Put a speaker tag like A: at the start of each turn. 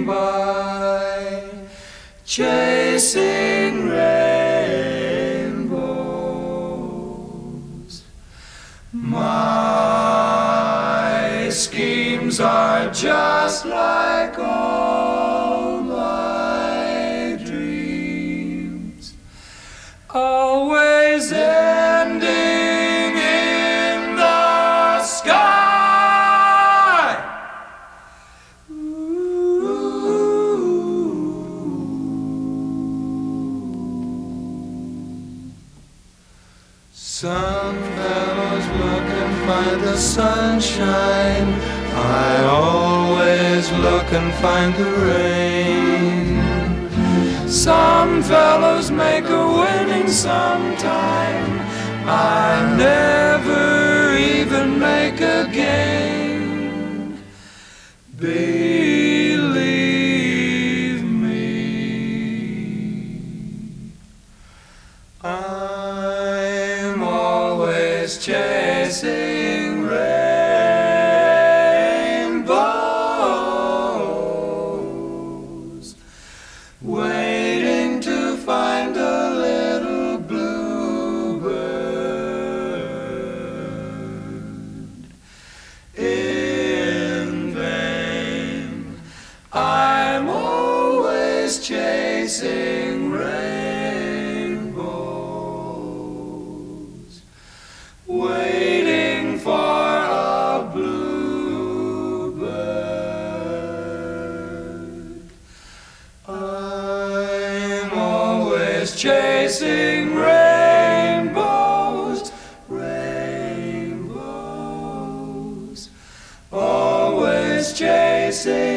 A: by, chasing rainbows. My schemes are just like all my dreams, always ending in the sky. Some fellows look and find the sunshine, I always look and find the rain. Some fellows make a winning sometime, I never even make a gain. Believe me, I'm always chasing rainbows, waiting to find a little bluebird. In vain, I'm always chasing rainbows, waiting for a bluebird. I'm always chasing rainbows, rainbows, always chasing